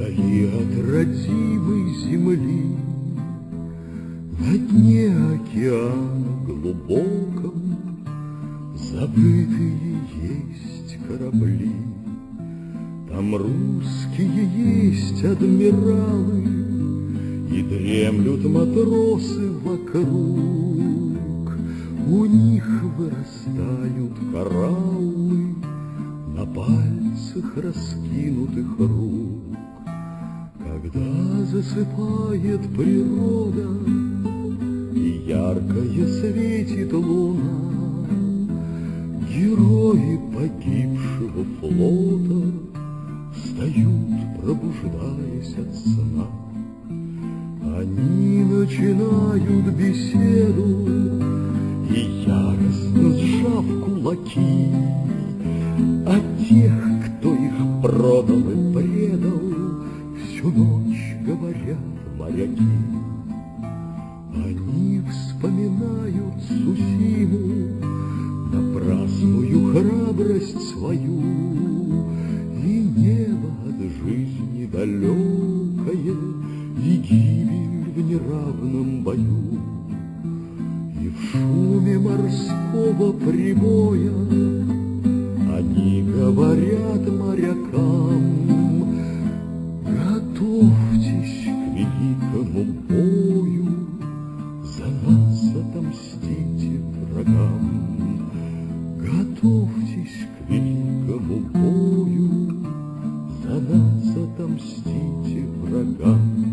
Вдали от родимой земли, на дне океана глубоком, забытые есть корабли. Там русские есть адмиралы, и дремлют матросы вокруг. У них вырастают кораллы на пальцах раскинутых рук. Когда засыпает природа и яркая светит луна, герои погибшего флота встают, пробуждаясь от сна. Они начинают беседу и, яростно сжав кулаки, о тех, кто их продал и предал, всю ночь говорят моряки. Они вспоминают Сусиму, напрасную храбрость свою, и небо от жизни далекое, и гибель в неравном бою. И в шуме морского прибоя они говорят морякам: готовьтесь к великому бою, за нас отомстите врагам. Готовьтесь к великому бою, за нас отомстите врагам.